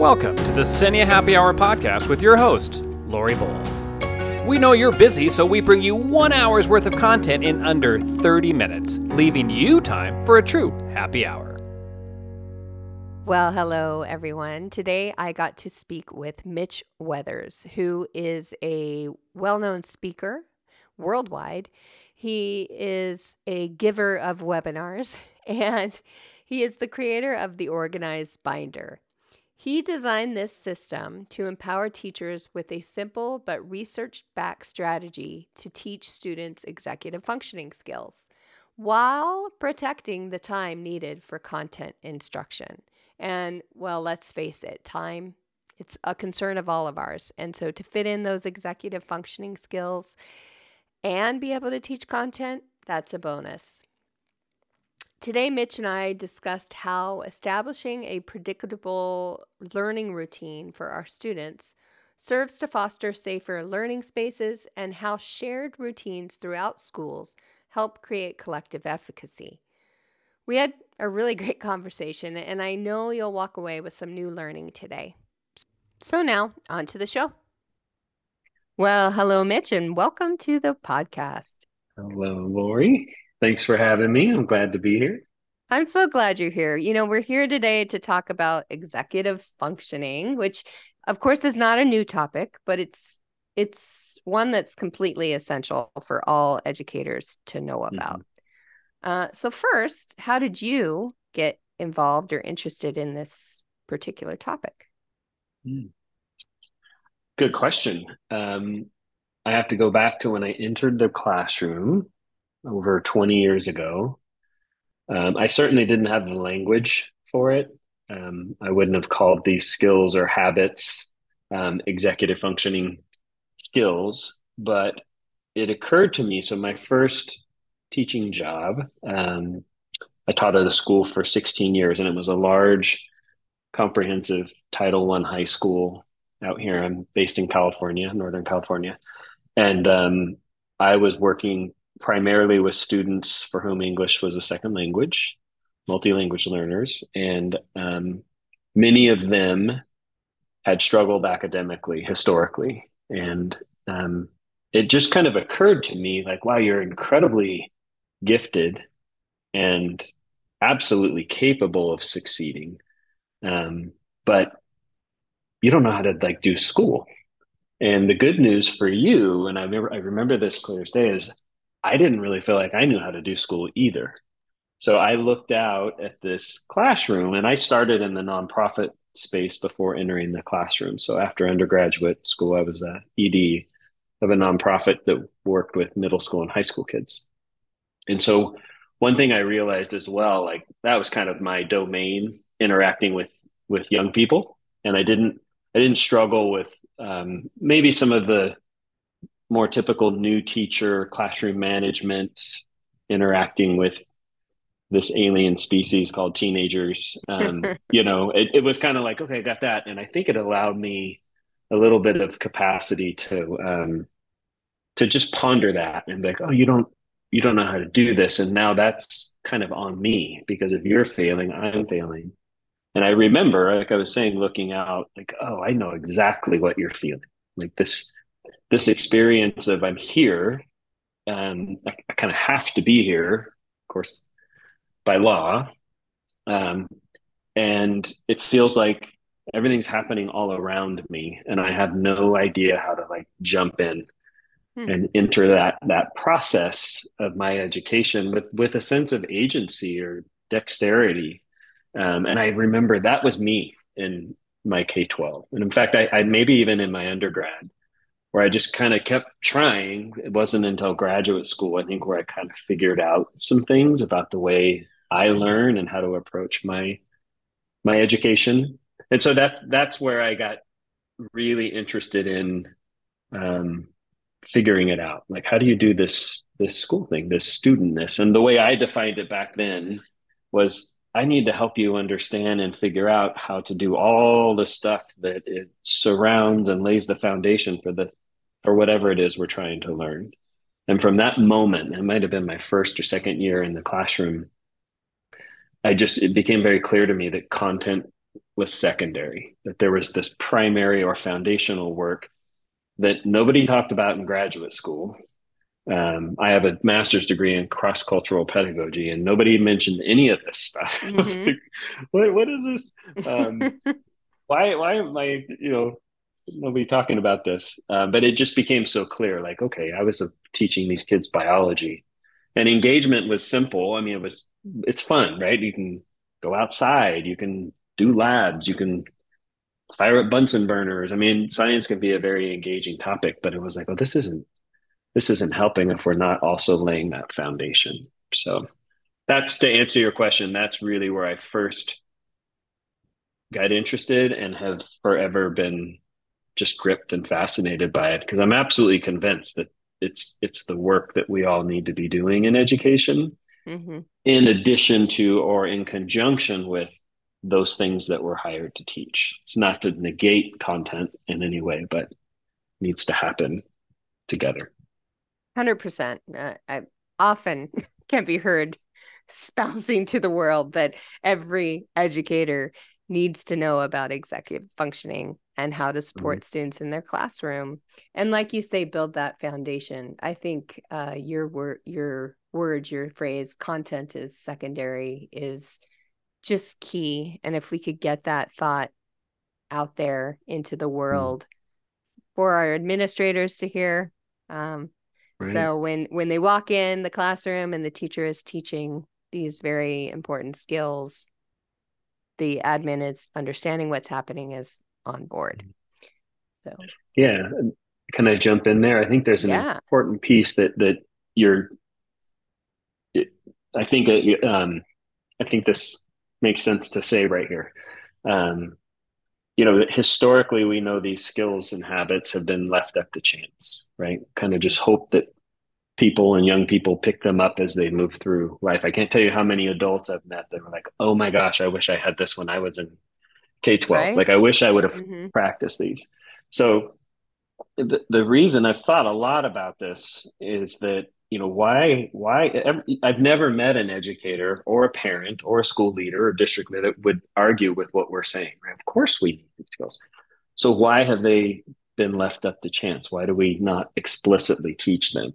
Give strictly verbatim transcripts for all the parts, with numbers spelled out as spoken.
Welcome to the Senia Happy Hour podcast with your host, Lori Bull. We know you're busy, so we bring you one hour's worth of content in under thirty minutes, leaving you time for a true happy hour. Well, hello, everyone. Today I got to speak with Mitch Weathers, who is a well-known speaker worldwide. He is a giver of webinars, and he is the creator of the Organized Binder. He designed this system to empower teachers with a simple but research-backed strategy to teach students executive functioning skills while protecting the time needed for content instruction. And, well, let's face it, time, it's a concern of all of ours. And so to fit in those executive functioning skills and be able to teach content, that's a bonus. Today, Mitch and I discussed how establishing a predictable learning routine for our students serves to foster safer learning spaces and how shared routines throughout schools help create collective efficacy. We had a really great conversation, and I know you'll walk away with some new learning today. So now, on to the show. Well, hello, Mitch, and welcome to the podcast. Hello, Lori. Thanks for having me. I'm glad to be here. I'm so glad you're here. You know, we're here today to talk about executive functioning, which, of course, is not a new topic, but it's it's one that's completely essential for all educators to know about. Mm-hmm. Uh, so first, how did you get involved or interested in this particular topic? Mm. Good question. Um, I have to go back to when I entered the classroom over twenty years ago. Um, I certainly didn't have the language for it. Um, I wouldn't have called these skills or habits um, executive functioning skills, but it occurred to me. So my first teaching job, um, I taught at a school for sixteen years, and it was a large, comprehensive Title One high school out here. I'm based in California, Northern California. And um, I was working primarily with students for whom English was a second language, multilingual learners. And um, many of them had struggled academically, historically. And um, it just kind of occurred to me like, wow, you're incredibly gifted and absolutely capable of succeeding. Um, but you don't know how to like do school. And the good news for you, and I remember, I remember this clear as day, is I didn't really feel like I knew how to do school either. So I looked out at this classroom, and I started in the nonprofit space before entering the classroom. So after undergraduate school, I was a E D of a nonprofit that worked with middle school and high school kids. And so one thing I realized as well, like that was kind of my domain, interacting with with young people, and I didn't I didn't struggle with um, maybe some of the more typical new teacher classroom management, interacting with this alien species called teenagers. Um, you know, it, it was kind of like, okay, I got that. And I think it allowed me a little bit of capacity to um, to just ponder that and be like, oh, you don't you don't know how to do this. And now that's kind of on me, because if you're failing, I'm failing. And I remember, like I was saying, looking out, like, oh, I know exactly what you're feeling. Like this, this experience of I'm here, um, I, I kind of have to be here, of course, by law. Um, and it feels like everything's happening all around me, and I have no idea how to like jump in hmm. and enter that that process of my education with with a sense of agency or dexterity. Um, and I remember that was me in my K twelve. And in fact, I, I maybe even in my undergrad, where I just kind of kept trying. It wasn't until graduate school, I think, where I kind of figured out some things about the way I learn and how to approach my my education. And so that's that's where I got really interested in um, figuring it out. Like, how do you do this this school thing, this studentness? And the way I defined it back then was, I need to help you understand and figure out how to do all the stuff that it surrounds and lays the foundation for the for whatever it is we're trying to learn. And from that moment, it might have been my first or second year in the classroom, I just, it became very clear to me that content was secondary, that there was this primary or foundational work that nobody talked about in graduate school. Um, I have a master's degree in cross-cultural pedagogy, and nobody mentioned any of this stuff. I was Mm-hmm. like, what, what is this? Um, why, why am I, you know, nobody talking about this? Uh, but it just became so clear, like, okay, I was uh, teaching these kids biology, and engagement was simple. I mean, it was, it's fun, right? You can go outside, you can do labs, you can fire up Bunsen burners. I mean, science can be a very engaging topic, but it was like, oh, this isn't this isn't helping if we're not also laying that foundation. So that's to answer your question. That's really where I first got interested and have forever been just gripped and fascinated by it because I'm absolutely convinced that it's it's the work that we all need to be doing in education, Mm-hmm. in addition to or in conjunction with those things that we're hired to teach. It's not to negate content in any way, but needs to happen together. one hundred percent. Uh, I often can be heard spousing to the world that every educator needs to know about executive functioning and how to support Mm-hmm. students in their classroom. And like you say, build that foundation. I think uh, your word, your word, your phrase, content is secondary, is just key. And if we could get that thought out there into the world for our administrators to hear, um, Right. so when when they walk in the classroom and the teacher is teaching these very important skills, the admin is understanding what's happening, is on board. So Yeah. Can I jump in there? I think there's an yeah. important piece that that you're. I think it, um, I think this makes sense to say right here. Um, you know, historically, we know these skills and habits have been left up to chance, right? Kind of just hope that people and young people pick them up as they move through life. I can't tell you how many adults I've met that were like, "Oh my gosh, I wish I had this when I was in K twelve. Right. Like, I wish I would have Mm-hmm. practiced these." So the, the reason I've thought a lot about this is that, you know, why, why I've never met an educator or a parent or a school leader or district leader that would argue with what we're saying, right? Of course we need these skills. So why have they been left up to chance? Why do we not explicitly teach them?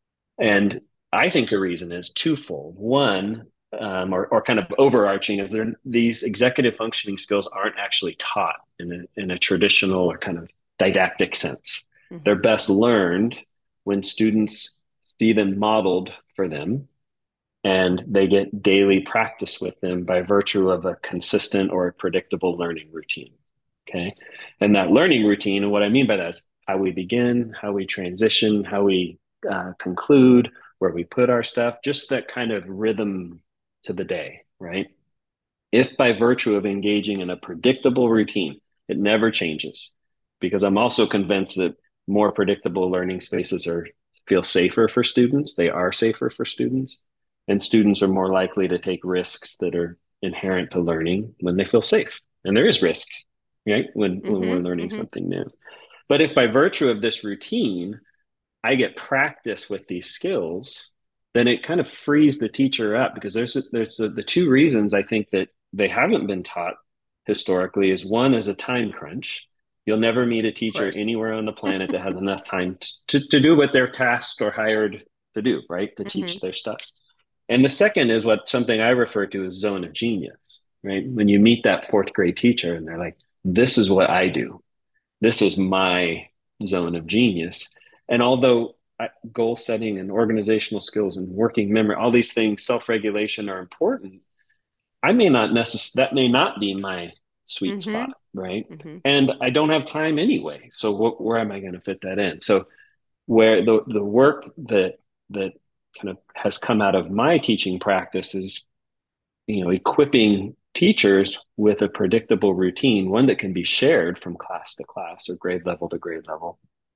And I think the reason is twofold. One, um, or, or kind of overarching, is there, these executive functioning skills aren't actually taught in a, in a traditional or kind of didactic sense. Mm-hmm. They're best learned when students see them modeled for them and they get daily practice with them by virtue of a consistent or a predictable learning routine. Okay. And that learning routine, and what I mean by that is how we begin, how we transition, how we uh, conclude, where we put our stuff, just that kind of rhythm to the day, right? If by virtue of engaging in a predictable routine, it never changes, because I'm also convinced that more predictable learning spaces are feel safer for students. They are safer for students, and students are more likely to take risks that are inherent to learning when they feel safe. And there is risk, right? When, when we're Mm-hmm. learning Mm-hmm. something new. But if by virtue of this routine, I get practice with these skills, then it kind of frees the teacher up, because there's there's a, the two reasons I think that they haven't been taught historically is one is a time crunch. You'll never meet a Of teacher course. anywhere on the planet that has enough time to, to do what they're tasked or hired to do, right? To Mm-hmm. teach their stuff. And the second is what something I refer to as zone of genius, right? When you meet that fourth grade teacher and they're like, this is what I do. This is my zone of genius. And although goal setting and organizational skills and working memory, all these things, self-regulation are important, I may not necessarily, that may not be my sweet Mm-hmm. spot, right? Mm-hmm. And I don't have time anyway. So wh- where am I going to fit that in? So where the, the work that, that kind of has come out of my teaching practice is, you know, equipping teachers with a predictable routine, one that can be shared from class to class or grade level to grade level.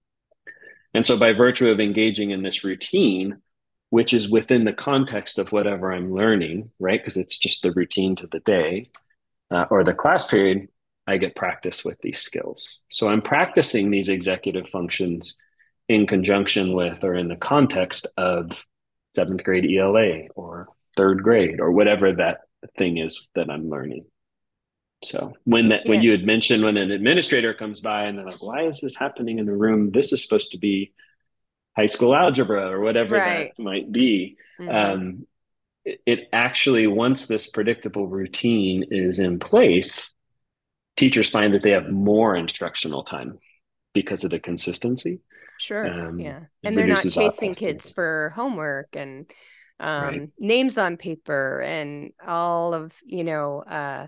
And so by virtue of engaging in this routine, which is within the context of whatever I'm learning, right? Because it's just the routine to the day uh, or the class period, I get practice with these skills. So I'm practicing these executive functions in conjunction with or in the context of seventh grade E L A or third grade or whatever that thing is that I'm learning. So when that when Yeah. you had mentioned when an administrator comes by and they're like, why is this happening in the room? This is supposed to be high school algebra or whatever that Right. might be. Mm-hmm. Um, it, it actually, once this predictable routine is in place, teachers find that they have more instructional time because of the consistency. Sure. Um, Yeah. it And they're not reduces chasing off-task. kids for homework and Right. um, names on paper and all of, you know, uh,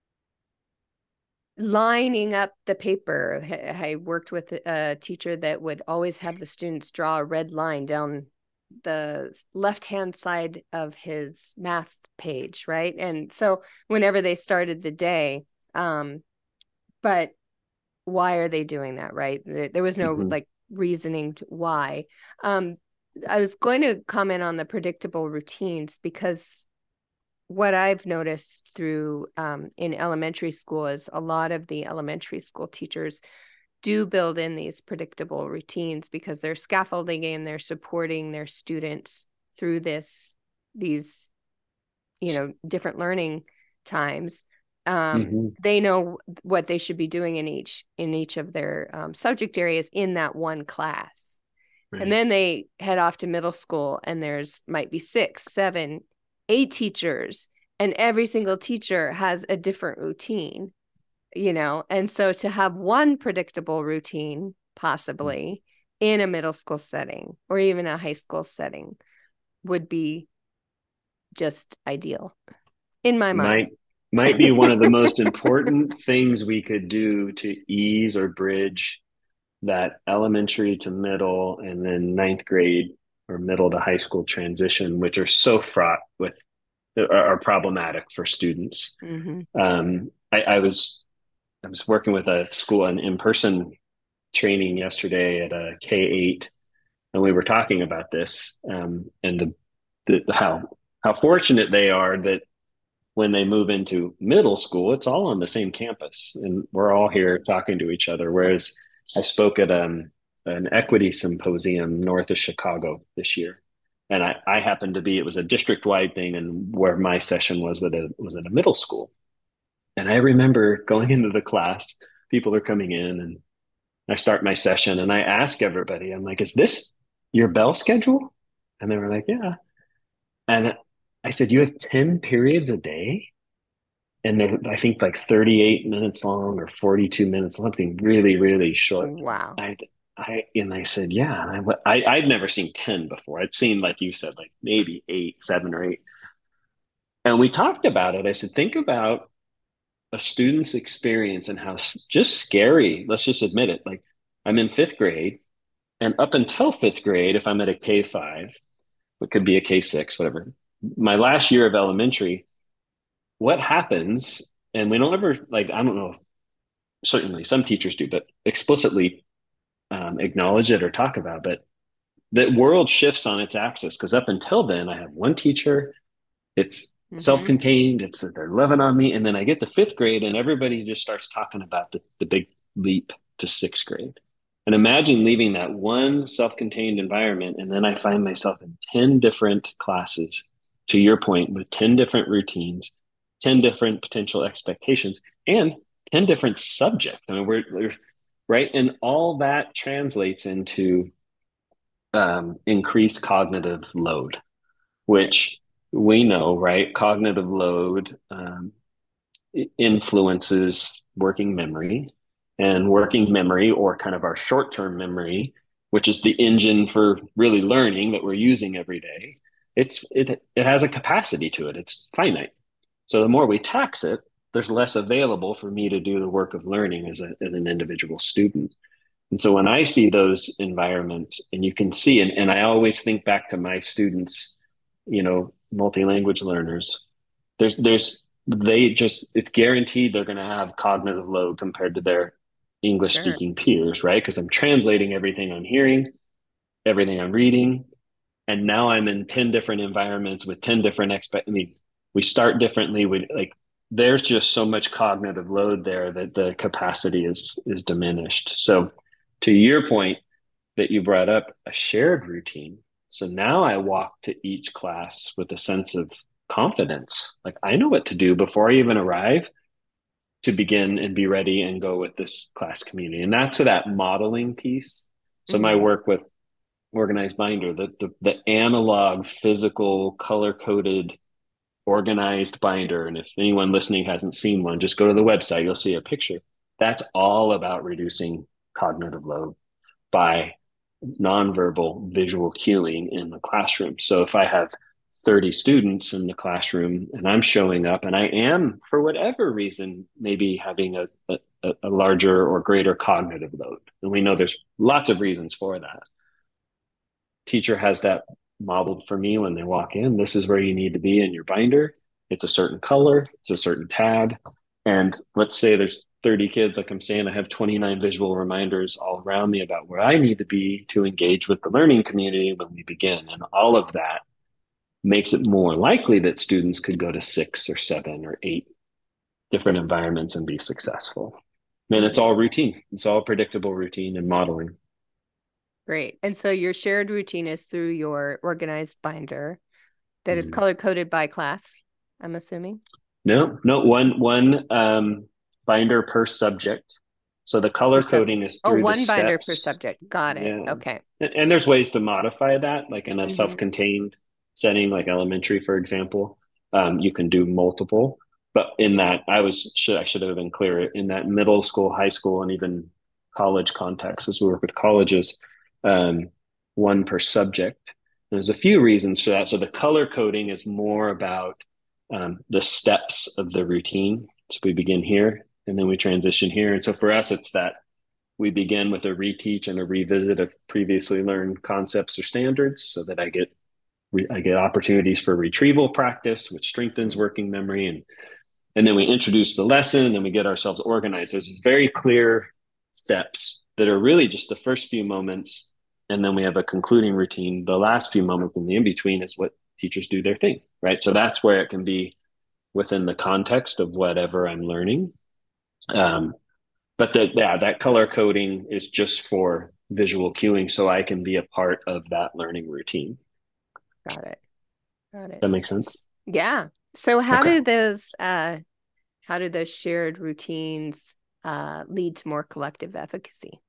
lining up the paper. I worked with a teacher that would always have the students draw a red line down the left-hand side of his math page, right? And so whenever they started the day, um, but why are they doing that, right? There was no Mm-hmm. like reasoning to why. Um, I was going to comment on the predictable routines because what I've noticed through um, in elementary school is a lot of the elementary school teachers do build in these predictable routines because they're scaffolding and they're supporting their students through this these you know different learning times. um, Mm-hmm. they know what they should be doing in each in each of their um, subject areas in that one class, and Right. then they head off to middle school and there's might be six seven eight teachers, and every single teacher has a different routine, you know and so to have one predictable routine possibly in a middle school setting or even a high school setting would be just ideal in my mind. Might might be one of the most important things we could do to ease or bridge that elementary to middle and then ninth grade or middle to high school transition, which are so fraught with are, are problematic for students. Mm-hmm. Um, I, I was I was working with a school an in person training yesterday at a K eight, and we were talking about this um, and the, the how how fortunate they are that when they move into middle school, it's all on the same campus and we're all here talking to each other. Whereas I spoke at um, an equity symposium north of Chicago this year. And I, I happened to be, it was a district wide thing, and where my session was with a, was at a middle school. And I remember going into the class, people are coming in, and I start my session and I ask everybody, I'm like, is this your bell schedule? And they were like, yeah. And I said, you have ten periods a day? And they're, I think like thirty-eight minutes long or forty-two minutes, something really, really short. Wow. I, I, and I said, yeah. And I, I, I'd never seen ten before. I'd seen, like you said, like maybe eight, seven or eight. And we talked about it. I said, think about a student's experience and how just scary, let's just admit it. Like I'm in fifth grade, and up until fifth grade, if I'm at a K five, it could be a K six, whatever. My last year of elementary, what happens, and we don't ever, like, I don't know, certainly some teachers do, but explicitly um, acknowledge it or talk about, but the world shifts on its axis because up until then, I have one teacher, it's Mm-hmm. self-contained, it's they're loving on me. And then I get to fifth grade and everybody just starts talking about the, the big leap to sixth grade. And imagine leaving that one self-contained environment. And then I find myself in ten different classes, to your point, with ten different routines, ten different potential expectations, and ten different subjects. I mean, we're, we're right. And all that translates into um, increased cognitive load, which we know, right? Cognitive load um, influences working memory, and working memory, or kind of our short term memory, which is the engine for really learning that we're using every day. It's it it has a capacity to it. It's finite. So the more we tax it, there's less available for me to do the work of learning as a as an individual student. And so when I see those environments, and you can see, and, and I always think back to my students, you know, multi-language learners, there's, there's, they just, it's guaranteed they're going to have cognitive load compared to their English Sure. speaking peers, right? Because I'm translating everything I'm hearing, everything I'm reading. And now I'm in ten different environments with ten different expect. I mean, we start differently. We like, there's just so much cognitive load there that the capacity is, is diminished. So, to your point that you brought up, a shared routine. So now I walk to each class with a sense of confidence. Like I know what to do before I even arrive. to begin and be ready and go with this class community. And that's that modeling piece. So my Mm-hmm. work with Organized Binder, the, the, the analog, physical, color-coded, organized binder. And if anyone listening hasn't seen one, just go to the website, you'll see a picture. That's all about reducing cognitive load by nonverbal visual cueing in the classroom. So if I have thirty students in the classroom and I'm showing up and I am, for whatever reason, maybe having a, a, a larger or greater cognitive load, and we know there's lots of reasons for that. Teacher has that modeled for me when they walk in. This is where you need to be in your binder. It's a certain color, it's a certain tab. And let's say there's thirty kids, like I'm saying, I have twenty-nine visual reminders all around me about where I need to be to engage with the learning community when we begin. And all of that makes it more likely that students could go to six or seven or eight different environments and be successful. And it's all routine. It's all predictable routine and modeling. Great. And so your shared routine is through your organized binder that is Mm. color coded by class, I'm assuming. No, no, one one um, binder per subject. So the color Per coding subject. is Oh, through the one binder per steps. subject. Got it. Yeah. Okay. And, and there's ways to modify that, like in a Mhm. self-contained setting, like elementary, for example. Um, you can do multiple. But in that, I was should I should have been clearer in that middle school, high school, and even college context, as we work with colleges, um, one per subject. There's a few reasons for that. So the color coding is more about um, the steps of the routine. So we begin here and then we transition here. And so for us, it's that we begin with a reteach and a revisit of previously learned concepts or standards so that I get I get opportunities for retrieval practice, which strengthens working memory. And, and then we introduce the lesson and then we get ourselves organized. There's these very clear steps that are really just the first few moments. And then we have a concluding routine. The last few moments in the in-between is what teachers do their thing, right? So that's where it can be within the context of whatever I'm learning. Um, but the, yeah, that color coding is just for visual cueing so I can be a part of that learning routine. Got it. Got it. That makes sense? Yeah. So how Okay. do those uh how do those shared routines uh lead to more collective efficacy?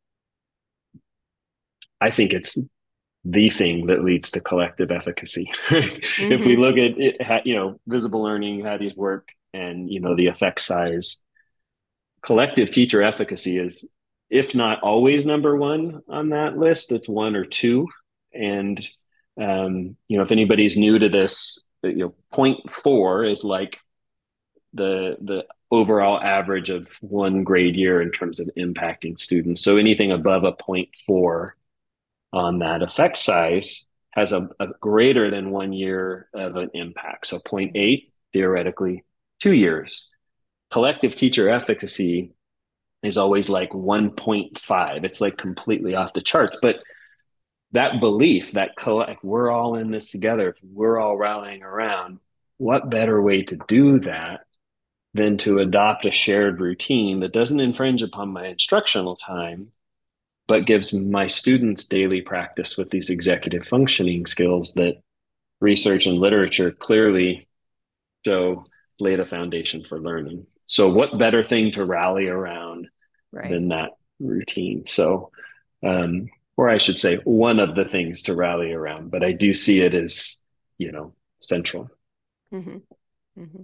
I think it's the thing that leads to collective efficacy. If we Mm-hmm. look at it, you know, visible learning, how these work, and you know the effect size, collective teacher efficacy is, if not always number one on that list, it's one or two. And um, you know, if anybody's new to this, you know, point four is like the the overall average of one grade year in terms of impacting students. So anything above a point four on that effect size has a, a greater than one year of an impact. So zero point eight, theoretically, two years. Collective teacher efficacy is always like one point five. It's like completely off the charts. But that belief that collect, we're all in this together, we're all rallying around, what better way to do that than to adopt a shared routine that doesn't infringe upon my instructional time, but gives my students daily practice with these executive functioning skills that research and literature clearly show lay the foundation for learning. So what better thing to rally around Right. than that routine? So, um, or I should say one of the things to rally around, but I do see it as, you know, central. Mm-hmm. Mm-hmm.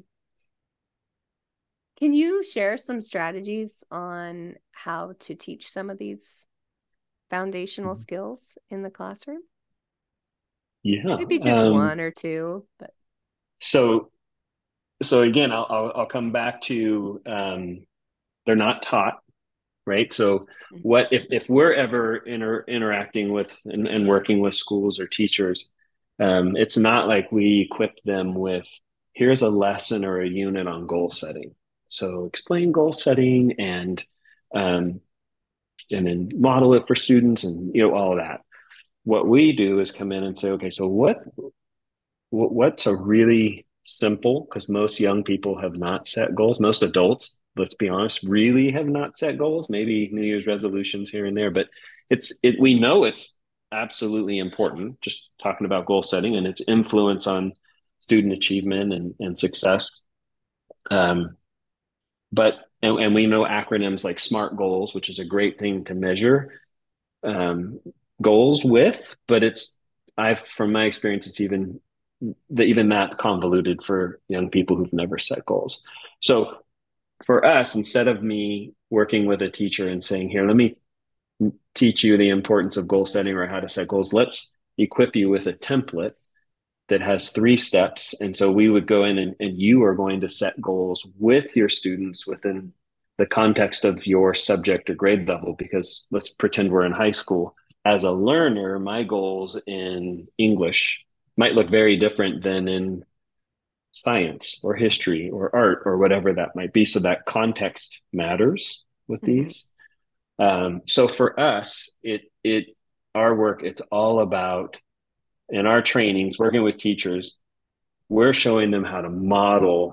Can you share some strategies on how to teach some of these foundational Mm-hmm. skills in the classroom? Yeah. Maybe just Um, one or two, but so, so again, I'll, I'll, I'll come back to, um, they're not taught, right? So what if, if we're ever inter, interacting with and, and working with schools or teachers, um, it's not like we equip them with, here's a lesson or a unit on goal setting. So explain goal setting and um, and then model it for students and you know all of that. What we do is come in and say, okay, so what what's a really simple, because most young people have not set goals. Most adults, let's be honest, really have not set goals. Maybe New Year's resolutions here and there, but it's it. We know it's absolutely important. Just talking about goal setting and its influence on student achievement and, and success. Um, but and, and we know acronyms like SMART goals, which is a great thing to measure um, goals with, but it's I've from my experience, it's even the, even that convoluted for young people who've never set goals. So for us, instead of me working with a teacher and saying, here, let me teach you the importance of goal setting or how to set goals, let's equip you with a template that has three steps. And so we would go in and, and you are going to set goals with your students within the context of your subject or grade level, because let's pretend we're in high school. As a learner, my goals in English might look very different than in science or history or art or whatever that might be. So that context matters with Mm-hmm. these. Um, so for us, it it our work, it's all about in our trainings, working with teachers, we're showing them how to model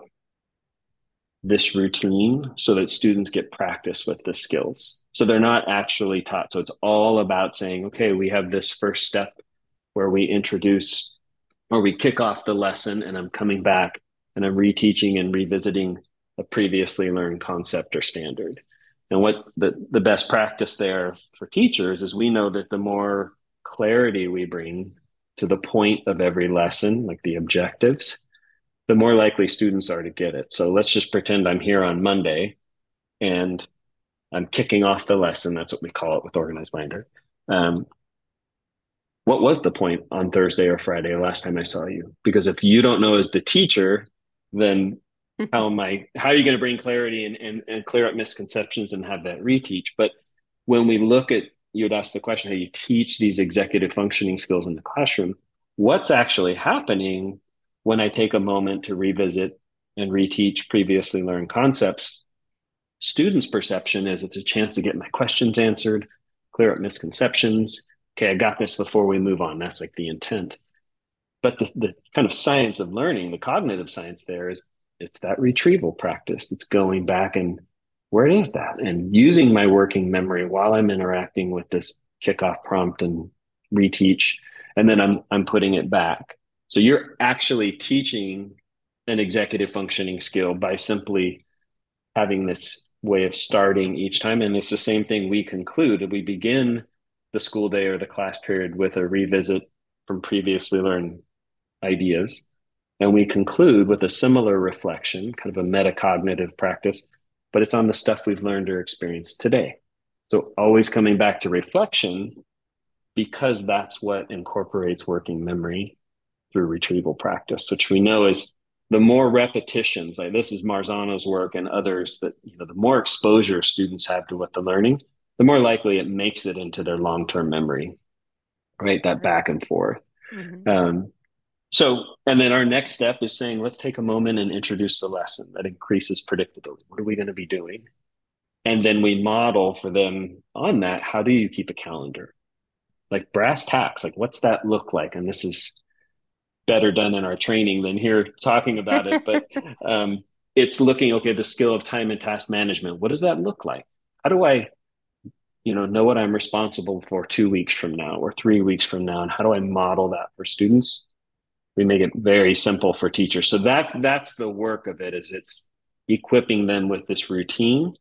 this routine so that students get practice with the skills. So they're not actually taught. So it's all about saying, okay, we have this first step where we introduce or we kick off the lesson, and I'm coming back and I'm reteaching and revisiting a previously learned concept or standard. And what the, the best practice there for teachers is we know that the more clarity we bring to the point of every lesson, like the objectives, the more likely students are to get it. So let's just pretend I'm here on Monday and I'm kicking off the lesson. That's what we call it with Organized Binder. Um, what was the point on Thursday or Friday or last time I saw you? Because if you don't know as the teacher, then how am I, how are you going to bring clarity and, and, and clear up misconceptions and have that reteach? But when we look at, you'd ask the question, how you teach these executive functioning skills in the classroom, what's actually happening when I take a moment to revisit and reteach previously learned concepts? Students' perception is it's a chance to get my questions answered, clear up misconceptions. Okay, I got this before we move on. That's like the intent. But the, the kind of science of learning, the cognitive science there is it's that retrieval practice. It's going back and where is that? And using my working memory while I'm interacting with this kickoff prompt and reteach, and then I'm I'm putting it back. So you're actually teaching an executive functioning skill by simply having this way of starting each time. And it's the same thing we conclude. We begin the school day or the class period with a revisit from previously learned ideas. And we conclude with a similar reflection, kind of a metacognitive practice, but it's on the stuff we've learned or experienced today. So always coming back to reflection, because that's what incorporates working memory through retrieval practice, which we know is the more repetitions, like this is Marzano's work and others, that you know, the more exposure students have to what they're learning, the more likely it makes it into their long-term memory, right? That back and forth. Mm-hmm. Um, so, and then our next step is saying, let's take a moment and introduce the lesson that increases predictability. What are we going to be doing? And then we model for them on that. How do you keep a calendar? Like brass tacks, like what's that look like? And this is better done in our training than here talking about it. But um, it's looking, okay, the skill of time and task management. What does that look like? How do I, you know, know what I'm responsible for two weeks from now or three weeks from now? And how do I model that for students? We make it very simple for teachers. So that that's the work of it, is it's equipping them with this routine.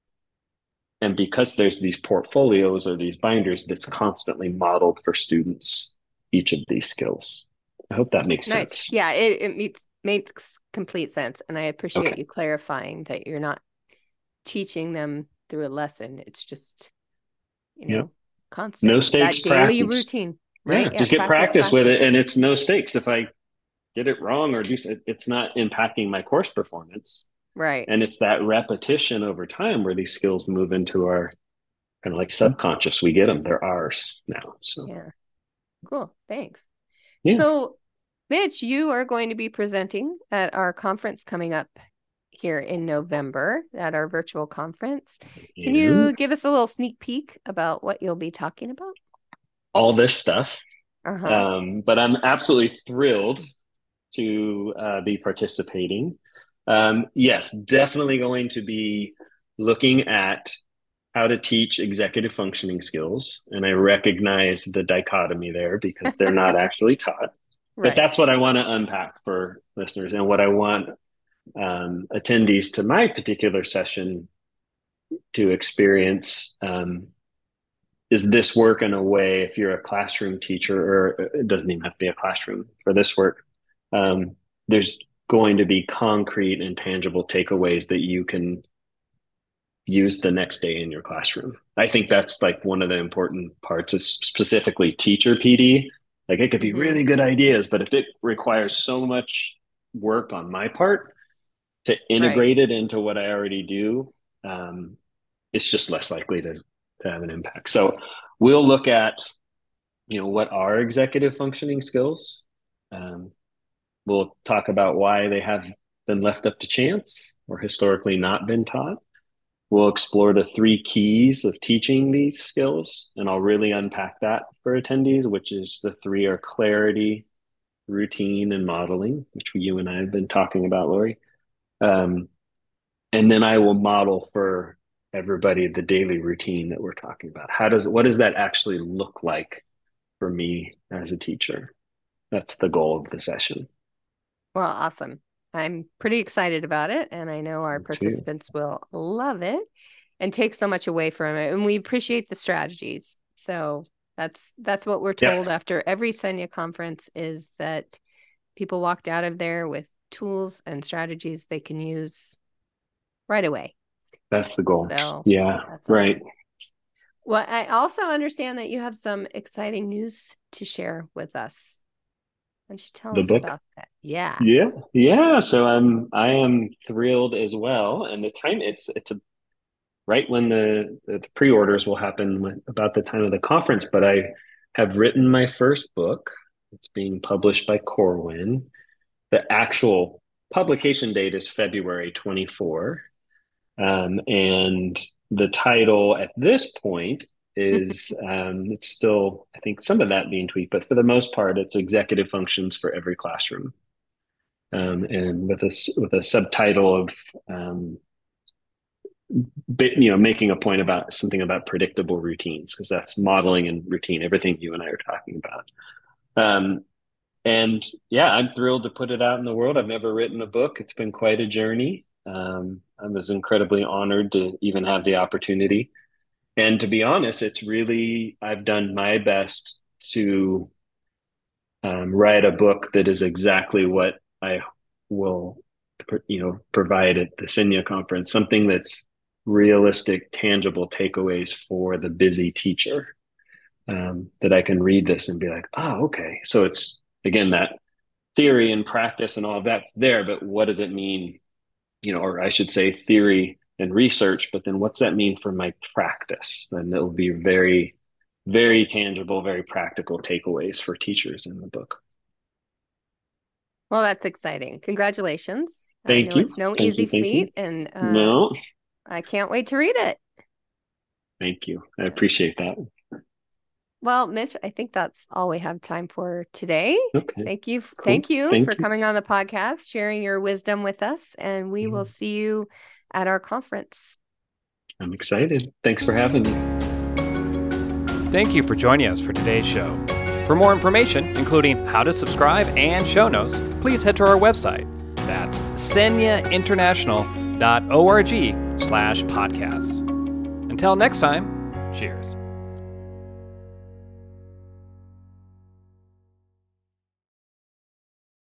And because there's these portfolios or these binders, that's constantly modeled for students, each of these skills. I hope that makes Nice. sense. Yeah, it, it makes, makes complete sense. And I appreciate Okay. you clarifying that you're not teaching them through a lesson. It's just, you know, Yep. constant. No It's that stakes daily practice. routine, right? Yeah, just get practice, practice, with it, practice. and it's no stakes. If I get it wrong or do it, it's not impacting my course performance. Right. And it's that repetition over time where these skills move into our kind of like subconscious. We get them; they're ours now. So Yeah. Cool. Thanks. yeah. So, Mitch, you are going to be presenting at our conference coming up here in November at our virtual conference. Can you give us a little sneak peek about what you'll be talking about? All this stuff. Uh-huh. Um, but I'm absolutely thrilled to uh, be participating. Um, yes, definitely going to be looking at how to teach executive functioning skills. And I recognize the dichotomy there because they're not actually taught. Right. But that's what I want to unpack for listeners, and what I want um, attendees to my particular session to experience, um, is this work in a way, if you're a classroom teacher, or it doesn't even have to be a classroom for this work, um, there's going to be concrete and tangible takeaways that you can use the next day in your classroom. I think that's like one of the important parts, is specifically teacher P D. Like, it could be Mm-hmm. really good ideas, but if it requires so much work on my part to integrate right. it into what I already do, um, it's just less likely to, to have an impact. So we'll look at, you know, what are executive functioning skills. Um, we'll talk about why they have been left up to chance or historically not been taught. We'll explore the three keys of teaching these skills, and I'll really unpack that for attendees, which is the three are clarity, routine, and modeling, which you and I have been talking about, Lori. Um, and then I will model for everybody the daily routine that we're talking about. How does, what does that actually look like for me as a teacher? That's the goal of the session. Well, awesome. I'm pretty excited about it, and I know our Me participants too. will love it and take so much away from it. And we appreciate the strategies. So that's that's what we're told yeah. after every Senya conference, is that people walked out of there with tools and strategies they can use right away. That's the goal. So, yeah, right. Awesome. Well, I also understand that you have some exciting news to share with us. Why don't you tell the us book? about that? Yeah. Yeah. Yeah. So I'm, I am thrilled as well. And the time it's, it's a, right when the, the pre-orders will happen when, about the time of the conference, but I have written my first book. It's being published by Corwin. The actual publication date is February twenty-fourth. Um, and the title at this point is, um, it's still, I think some of that being tweaked, but for the most part, it's Executive Functions for Every Classroom. Um, and with a, with a subtitle of, um, you know, making a point about something about predictable routines, because that's modeling and routine, everything you and I are talking about. Um, and yeah, I'm thrilled to put it out in the world. I've never written a book. It's been quite a journey. Um, I was incredibly honored to even have the opportunity. And to be honest, it's really, I've done my best to um, write a book that is exactly what I will, you know, provide at the Senya conference, something that's realistic, tangible takeaways for the busy teacher, um, that I can read this and be like, oh, okay. So it's, again, that theory and practice and all of that's there, but what does it mean? You know, or I should say theory and research, but then what's that mean for my practice? And it'll be very, very tangible, very practical takeaways for teachers in the book. Well, that's exciting. Congratulations. Thank I know you. It's no thank easy you, feat, you. and uh, no. I can't wait to read it. Thank you. I appreciate that. Well, Mitch, I think that's all we have time for today. Okay. Thank you. Cool. Thank you Thank for you. coming on the podcast, sharing your wisdom with us, and we mm-hmm. will see you at our conference. I'm excited. Thanks for having me. Thank you for joining us for today's show. For more information, including how to subscribe and show notes, please head to our website. That's senyainternational dot org slash podcasts. Until next time, cheers.